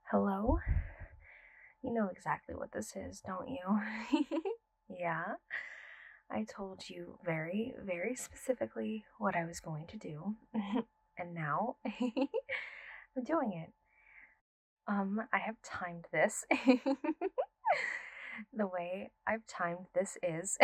Hello? You know exactly what this is, don't you? Yeah, I told you very, very specifically what I was going to do, and now I'm doing it. I have timed this. The way I've timed this is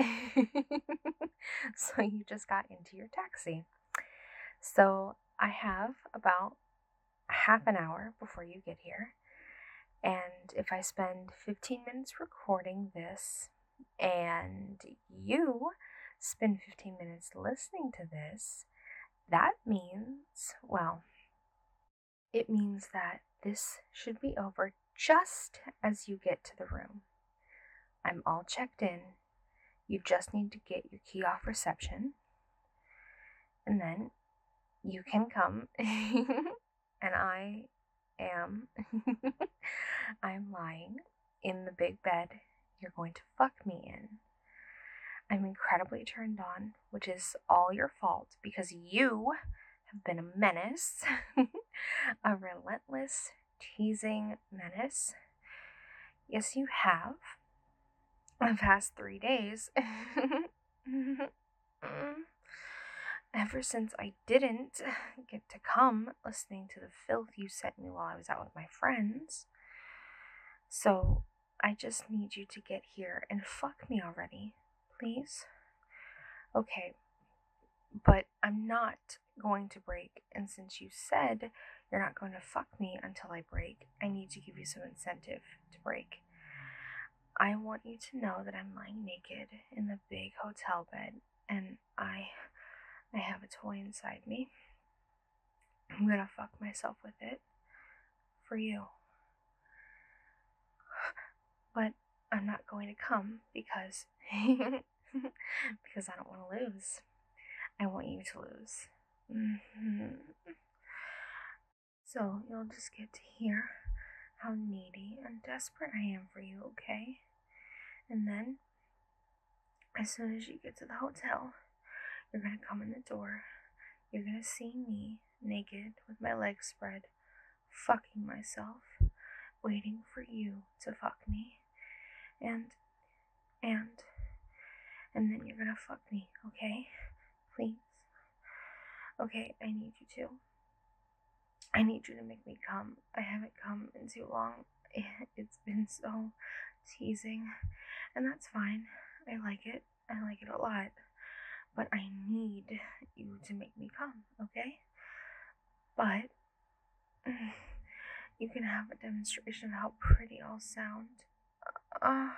so you just got into your taxi. So I have about half an hour before you get here. And if I spend 15 minutes recording this and you spend 15 minutes listening to this, that means, well, it means that this should be over just as you get to the room. I'm all checked in. You just need to get your key off reception, and then you can come. And I am I'm lying in the big bed you're going to fuck me in. I'm incredibly turned on, which is all your fault because you have been a menace, a relentless, teasing menace. Yes, you have. The past 3 days. Ever since I didn't get to come listening to the filth you sent me while I was out with my friends. So I just need you to get here and fuck me already, please. Okay, but I'm not going to break, and since you said you're not going to fuck me until I break, I need to give you some incentive to break. I want you to know that I'm lying naked in the big hotel bed, and I have a toy inside me. I'm gonna fuck myself with it for you. But I'm not going to come because because I don't want to lose. I want you to lose. So you'll just get to hear how needy and desperate I am for you, okay? And then, as soon as you get to the hotel, you're gonna come in the door. You're gonna see me naked with my legs spread, fucking myself, waiting for you to fuck me. And, and, and then you're gonna fuck me, okay? Please. Okay, I need you to. I need you to make me come. I haven't come in too long. It's been so teasing, and that's fine. I like it. I like it a lot. But I need you to make me come, okay? But you can have a demonstration of how pretty I'll sound. Uh,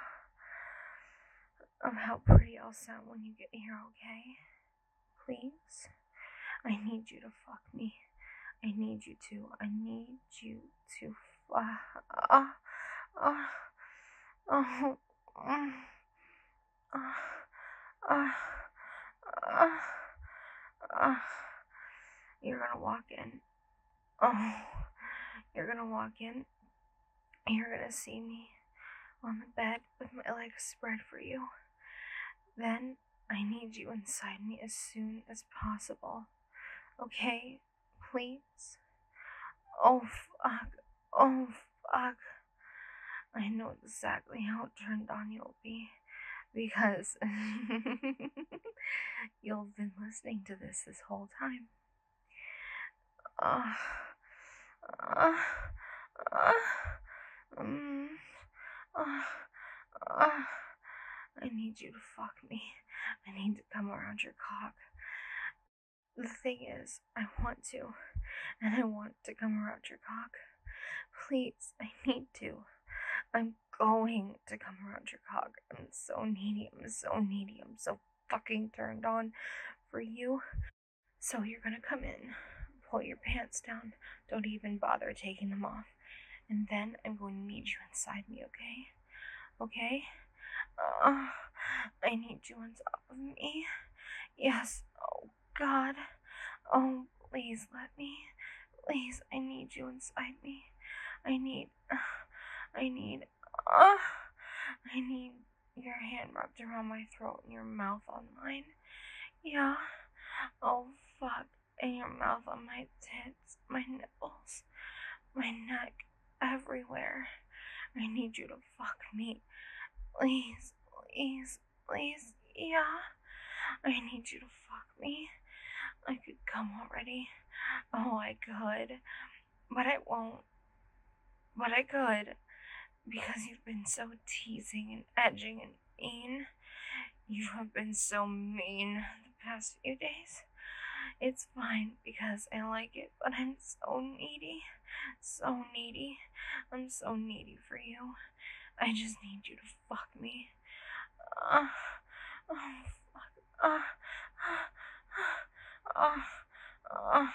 of how pretty I'll sound when you get here, okay? Please? I need you to fuck me. I need you to. I need you to. Uh, uh, uh, uh, uh, uh, uh, you're gonna walk in. Oh, you're gonna walk in. You're gonna see me on the bed with my legs spread for you. Then I need you inside me as soon as possible. Okay? Please? Oh, fuck. Oh, fuck. I know exactly how turned on you'll be because you've been listening to this whole time. Uh, uh, uh, mm, uh, uh, I need you to fuck me. I need to come around your cock. The thing is, I want to, and I want to come around your cock. Please, I need to. I'm going to come around your cock. I'm so needy. I'm so needy. I'm so fucking turned on for you. So you're gonna come in, pull your pants down. Don't even bother taking them off. And then I'm going to need you inside me, okay? Okay? Uh, I need you on top of me. Yes. Oh, God. Oh, please let me. Please, I need you inside me. I need, I need, uh, I need your hand wrapped around my throat and your mouth on mine. Yeah. Oh, fuck. And your mouth on my tits, my nipples, my neck, everywhere. I need you to fuck me. Please, please, please. Yeah. I need you to fuck me. I could come already. Oh, I could. But I won't. But I could. Because you've been so teasing and edging and mean. You have been so mean the past few days. It's fine because I like it, but I'm so needy. So needy. I'm so needy for you. I just need you to fuck me. Uh, oh, fuck. Uh, uh,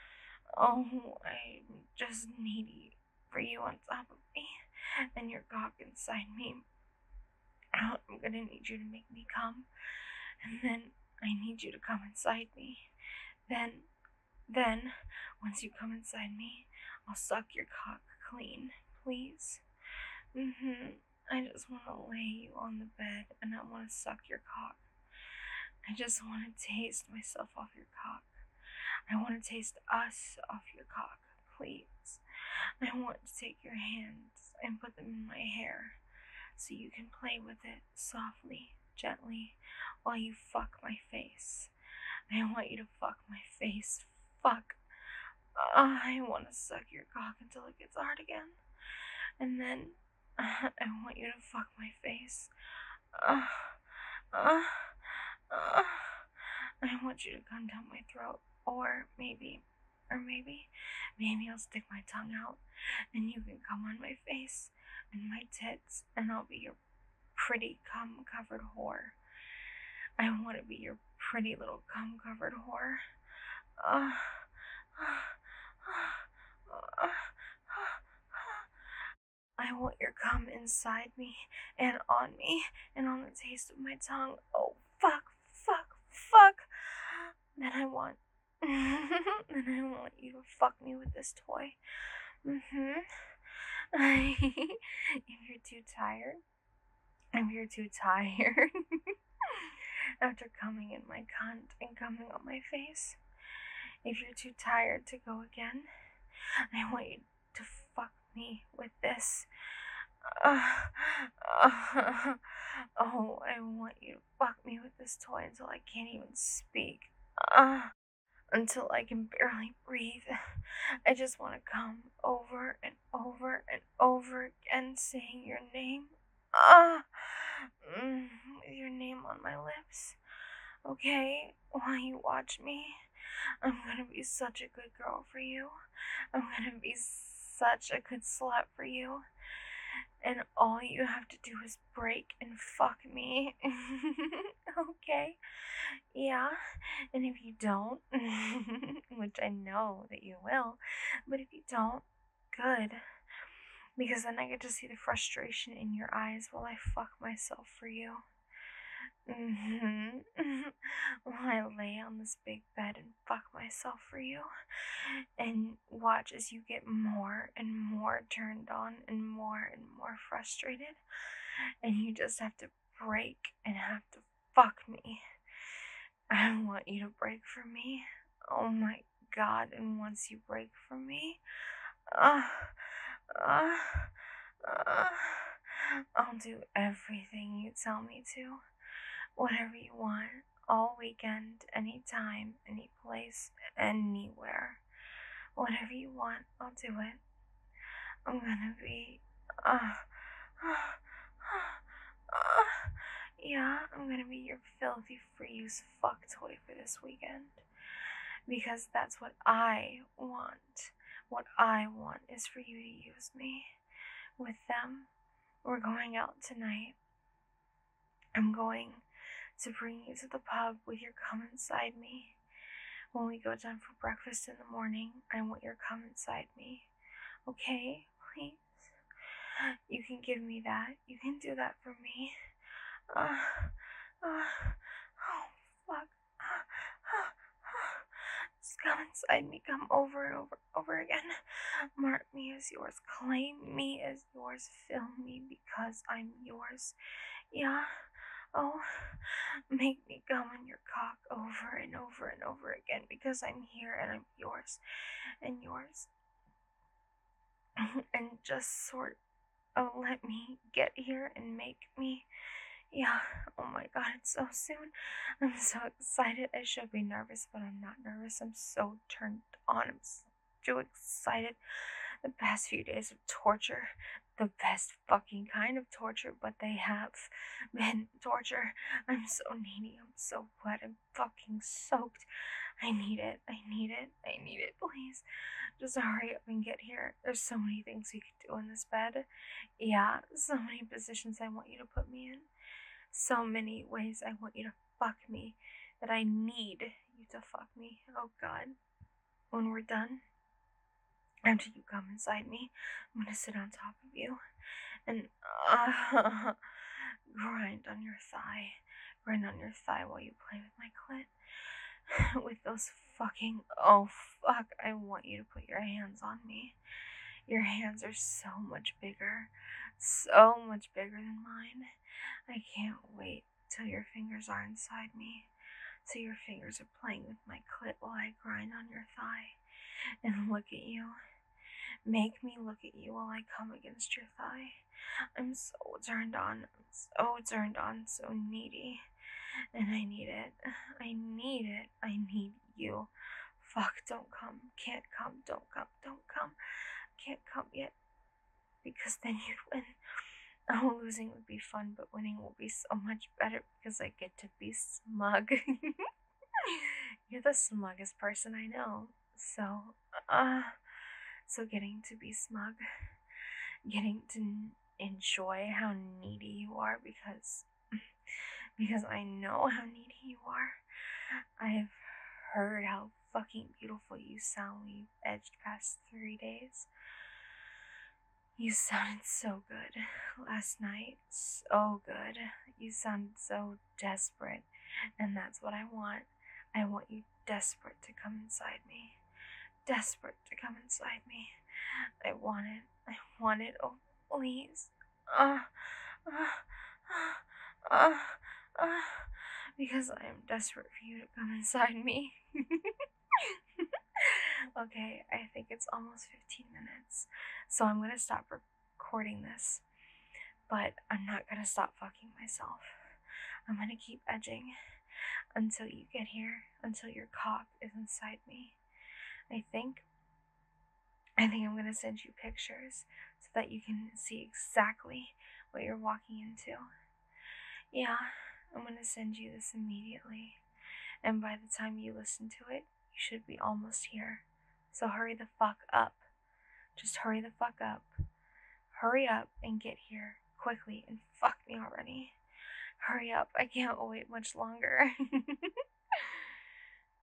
I'm just needy for you on top of me and your cock inside me. I'm gonna need you to make me come, and then I need you to come inside me. Then, once you come inside me, I'll suck your cock clean, please. I just want to lay you on the bed and I want to suck your cock. I just want to taste myself off your cock. I want to taste us off your cock, please. I want to take your hands and put them in my hair so you can play with it softly, gently, while you fuck my face. I want you to fuck my face. Fuck. I want to suck your cock until it gets hard again. And then I want you to fuck my face. Uh, uh, uh, I want you to come down my throat. Or maybe I'll stick my tongue out and you can come on my face and my tits and I'll be your pretty cum covered whore. I want to be your pretty little cum covered whore. Uh, I want your cum inside me and on the taste of my tongue. Oh, fuck, fuck, fuck. Then I want you to fuck me with this toy. If you're too tired after coming in my cunt and coming on my face, if you're too tired to go again, I want you to fuck me with this. Oh, I want you to fuck me with this toy until I can't even speak. Until I can barely breathe. I just want to come over and over and over again saying your name. With your name on my lips. Okay, while you watch me, I'm gonna be such a good girl for you. I'm gonna be such a good slut for you. And all you have to do is break and fuck me. Okay? Yeah. And if you don't, which I know that you will, but if you don't, good. Because then I get to see the frustration in your eyes while I fuck myself for you. While I lay on this big bed and fuck myself for you, and watch as you get more and more turned on and more frustrated, and you just have to break and have to fuck me. I want you to break for me. Oh my god, and once you break for me, uh, uh, I'll do everything you tell me to. Whatever you want, all weekend, anytime, any place, anywhere. Whatever you want, I'll do it. I'm gonna be, yeah, I'm gonna be your filthy freeze fuck toy for this weekend. Because that's what I want. What I want is for you to use me with them. We're going out tonight. I'm going to bring you to the pub with your cum inside me. When we go down for breakfast in the morning, I want your cum inside me. Okay, please? You can give me that. You can do that for me. Oh, fuck. Just come inside me. Come over and over again. Mark me as yours. Claim me as yours. Fill me because I'm yours. Yeah. Oh, make me come on your cock over and over and over again because I'm here and I'm yours and yours and just sort of let me get here and make me. Yeah, oh my god, it's so soon. I'm so excited. I should be nervous, but I'm not nervous. I'm so turned on. I'm so excited. The past few days of torture, the best fucking kind of torture, but they have been torture. I'm so needy. I'm so wet. I'm fucking soaked. I need it. I need it. I need it. Please, just hurry up and get here. There's so many things you could do in this bed. Yeah, so many positions I want you to put me in. So many ways I want you to fuck me that I need you to fuck me. Oh god. When we're done, after you come inside me, I'm gonna sit on top of you and grind on your thigh. Grind on your thigh while you play with my clit. With those fucking. Oh fuck, I want you to put your hands on me. Your hands are so much bigger. So much bigger than mine. I can't wait till your fingers are inside me. So your fingers are playing with my clit while I grind on your thigh. And look at you. Make me look at you while I come against your thigh. I'm so turned on. I'm so turned on, so needy. And I need it. I need it. I need you. Fuck, don't come. Can't come. Don't come. Don't come. Can't come yet. Because then you'd win. Oh, losing would be fun, but winning will be so much better because I get to be smug. You're the smuggest person I know. So, so getting to be smug, getting to enjoy how needy you are because I know how needy you are. I've heard how fucking beautiful you sound when you've edged past 3 days. You sounded so good last night. So good. You sounded so desperate. And that's what I want. I want you desperate to come inside me. Desperate to come inside me. I want it. I want it. Oh, please. Uh, uh, uh, uh, because I am desperate for you to come inside me. Okay, I think it's almost 15 minutes. So I'm gonna stop recording this. But I'm not gonna stop fucking myself. I'm gonna keep edging until you get here, until your cock is inside me. I think I'm gonna send you pictures so that you can see exactly what you're walking into. Yeah, I'm gonna send you this immediately. And by the time you listen to it, you should be almost here. So hurry the fuck up. Just hurry the fuck up. Hurry up and get here quickly and fuck me already. Hurry up, I can't wait much longer.